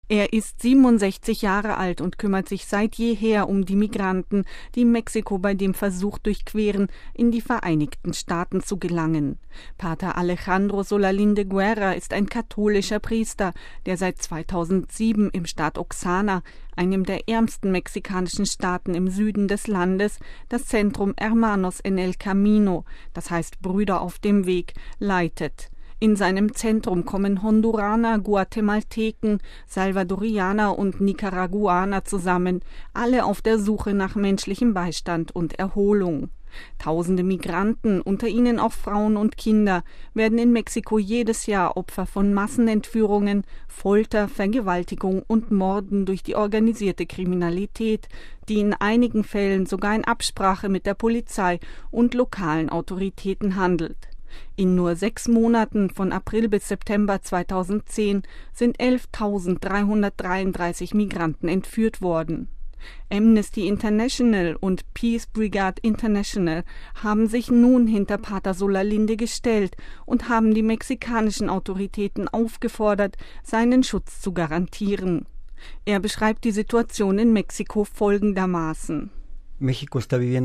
Er ist 67 Jahre alt und kümmert sich seit jeher um die Migranten, die Mexiko bei dem Versuch durchqueren, in die Vereinigten Staaten zu gelangen. Pater Alejandro Solalinde Guerra ist ein katholischer Priester, der seit 2007 im Staat Oaxaca, einem der ärmsten mexikanischen Staaten im Süden des Landes, das Zentrum Hermanos en el Camino, das heißt Brüder auf dem Weg, leitet. In seinem Zentrum kommen Honduraner, Guatemalteken, Salvadorianer und Nicaraguaner zusammen, alle auf der Suche nach menschlichem Beistand und Erholung. Tausende Migranten, unter ihnen auch Frauen und Kinder, werden in Mexiko jedes Jahr Opfer von Massenentführungen, Folter, Vergewaltigung und Morden durch die organisierte Kriminalität, die in einigen Fällen sogar in Absprache mit der Polizei und lokalen Autoritäten handelt. In nur 6 Monaten von April bis September 2010 sind 11.333 Migranten entführt worden. Amnesty International und Peace Brigade International haben sich nun hinter Pater Solalinde gestellt und haben die mexikanischen Autoritäten aufgefordert, seinen Schutz zu garantieren. Er beschreibt die Situation in Mexiko folgendermaßen. Mexiko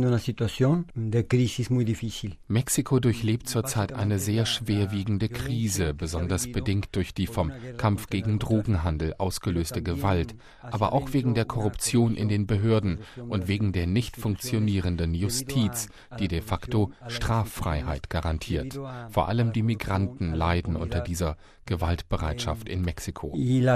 durchlebt zurzeit eine sehr schwerwiegende Krise, besonders bedingt durch die vom Kampf gegen Drogenhandel ausgelöste Gewalt, aber auch wegen der Korruption in den Behörden und wegen der nicht funktionierenden Justiz, die de facto Straffreiheit garantiert. Vor allem die Migranten leiden unter dieser Gewaltbereitschaft in Mexiko.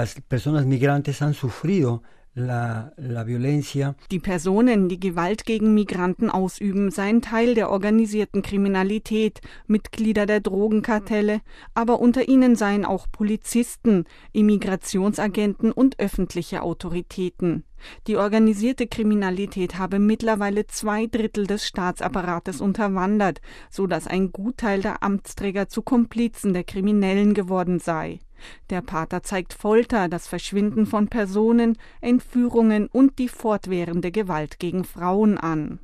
Die Personen, die Gewalt gegen Migranten ausüben, seien Teil der organisierten Kriminalität, Mitglieder der Drogenkartelle, aber unter ihnen seien auch Polizisten, Immigrationsagenten und öffentliche Autoritäten. Die organisierte Kriminalität habe mittlerweile 2/3 des Staatsapparates unterwandert, so dass ein Gutteil der Amtsträger zu Komplizen der Kriminellen geworden sei. Der Pater zeigt Folter, das Verschwinden von Personen, Entführungen und die fortwährende Gewalt gegen Frauen an.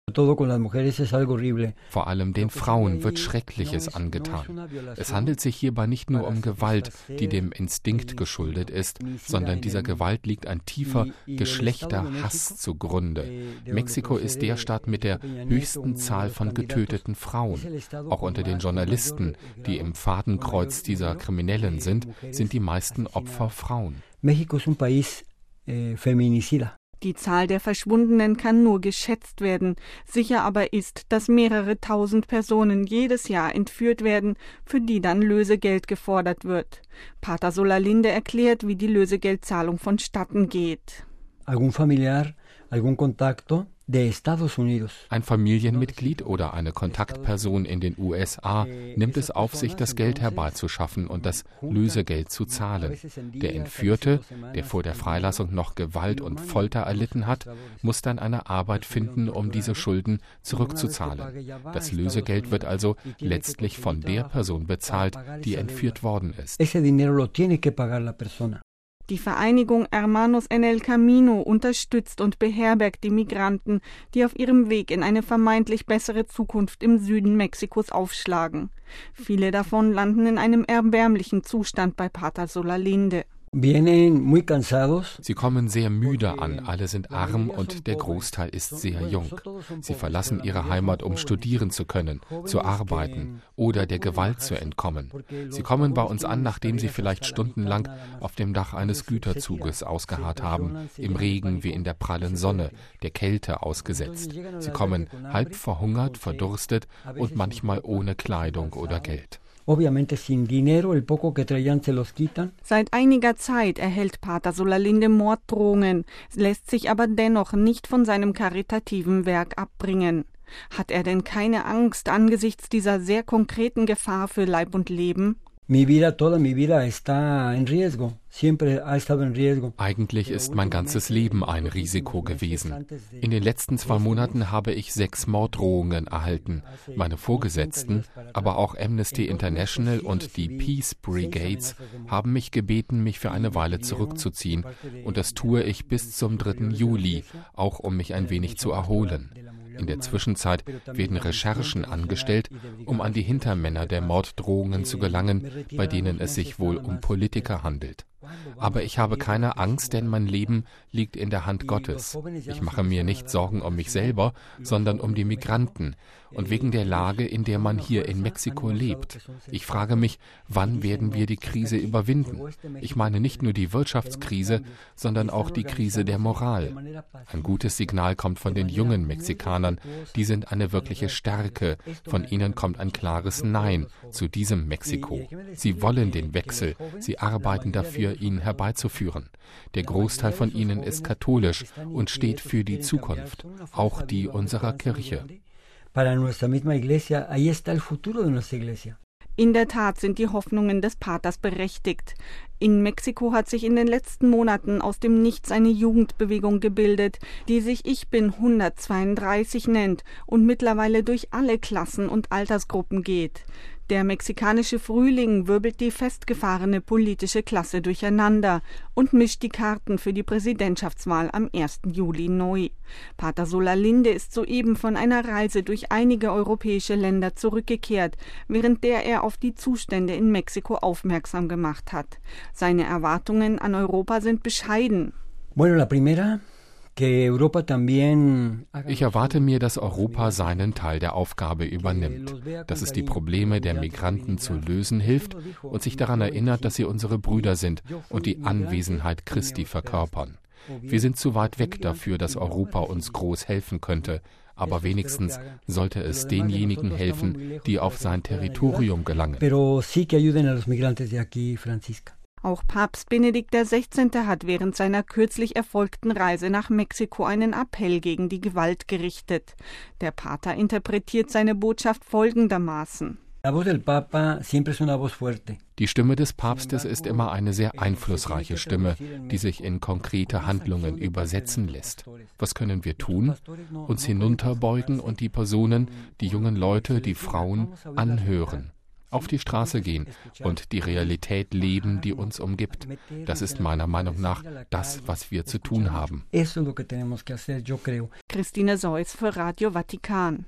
Vor allem den Frauen wird Schreckliches angetan. Es handelt sich hierbei nicht nur um Gewalt, die dem Instinkt geschuldet ist, sondern dieser Gewalt liegt ein tiefer Geschlechterhass zugrunde. Mexiko ist der Staat mit der höchsten Zahl von getöteten Frauen. Auch unter den Journalisten, die im Fadenkreuz dieser Kriminellen sind die meisten Opfer Frauen. Mexiko ist un país feminicida. Die Zahl der Verschwundenen kann nur geschätzt werden. Sicher aber ist, dass mehrere tausend Personen jedes Jahr entführt werden, für die dann Lösegeld gefordert wird. Pater Solalinde erklärt, wie die Lösegeldzahlung vonstatten geht. Algún familiar, algún contacto de Estados Unidos. Ein Familienmitglied oder eine Kontaktperson in den USA nimmt es auf sich, das Geld herbeizuschaffen und das Lösegeld zu zahlen. Der Entführte, der vor der Freilassung noch Gewalt und Folter erlitten hat, muss dann eine Arbeit finden, um diese Schulden zurückzuzahlen. Das Lösegeld wird also letztlich von der Person bezahlt, die entführt worden ist. Ese dinero lo tiene que pagar la persona. Die Vereinigung Hermanos en el Camino unterstützt und beherbergt die Migranten, die auf ihrem Weg in eine vermeintlich bessere Zukunft im Süden Mexikos aufschlagen. Viele davon landen in einem erbärmlichen Zustand bei Pater Solalinde. Sie kommen sehr müde an, alle sind arm und der Großteil ist sehr jung. Sie verlassen ihre Heimat, um studieren zu können, zu arbeiten oder der Gewalt zu entkommen. Sie kommen bei uns an, nachdem sie vielleicht stundenlang auf dem Dach eines Güterzuges ausgeharrt haben, im Regen wie in der prallen Sonne, der Kälte ausgesetzt. Sie kommen halb verhungert, verdurstet und manchmal ohne Kleidung oder Geld. Seit einiger Zeit erhält Pater Solalinde Morddrohungen, lässt sich aber dennoch nicht von seinem karitativen Werk abbringen. Hat er denn keine Angst angesichts dieser sehr konkreten Gefahr für Leib und Leben? Eigentlich ist mein ganzes Leben ein Risiko gewesen. In den letzten 2 Monaten habe ich 6 Morddrohungen erhalten. Meine Vorgesetzten, aber auch Amnesty International und die Peace Brigades haben mich gebeten, mich für eine Weile zurückzuziehen. Und das tue ich bis zum 3. Juli, auch um mich ein wenig zu erholen. In der Zwischenzeit werden Recherchen angestellt, um an die Hintermänner der Morddrohungen zu gelangen, bei denen es sich wohl um Politiker handelt. Aber ich habe keine Angst, denn mein Leben liegt in der Hand Gottes. Ich mache mir nicht Sorgen um mich selber, sondern um die Migranten und wegen der Lage, in der man hier in Mexiko lebt. Ich frage mich, wann werden wir die Krise überwinden? Ich meine nicht nur die Wirtschaftskrise, sondern auch die Krise der Moral. Ein gutes Signal kommt von den jungen Mexikanern. Die sind eine wirkliche Stärke. Von ihnen kommt ein klares Nein zu diesem Mexiko. Sie wollen den Wechsel. Sie arbeiten dafür, ihn herbeizuführen. Der Großteil von ihnen ist katholisch und steht für die Zukunft, auch die unserer Kirche. In der Tat sind die Hoffnungen des Paters berechtigt. In Mexiko hat sich in den letzten Monaten aus dem Nichts eine Jugendbewegung gebildet, die sich Ich bin 132 nennt und mittlerweile durch alle Klassen und Altersgruppen geht. Der mexikanische Frühling wirbelt die festgefahrene politische Klasse durcheinander und mischt die Karten für die Präsidentschaftswahl am 1. Juli neu. Pater Solalinde ist soeben von einer Reise durch einige europäische Länder zurückgekehrt, während der er auf die Zustände in Mexiko aufmerksam gemacht hat. Seine Erwartungen an Europa sind bescheiden. Ich erwarte mir, dass Europa seinen Teil der Aufgabe übernimmt, dass es die Probleme der Migranten zu lösen hilft und sich daran erinnert, dass sie unsere Brüder sind und die Anwesenheit Christi verkörpern. Wir sind zu weit weg dafür, dass Europa uns groß helfen könnte, aber wenigstens sollte es denjenigen helfen, die auf sein Territorium gelangen. Auch Papst Benedikt XVI. Hat während seiner kürzlich erfolgten Reise nach Mexiko einen Appell gegen die Gewalt gerichtet. Der Pater interpretiert seine Botschaft folgendermaßen: Die Stimme des Papstes ist immer eine sehr einflussreiche Stimme, die sich in konkrete Handlungen übersetzen lässt. Was können wir tun? Uns hinunterbeugen und die Personen, die jungen Leute, die Frauen anhören. Auf die Straße gehen und die Realität leben, die uns umgibt. Das ist meiner Meinung nach das, was wir zu tun haben. Christine Seuss für Radio Vatikan.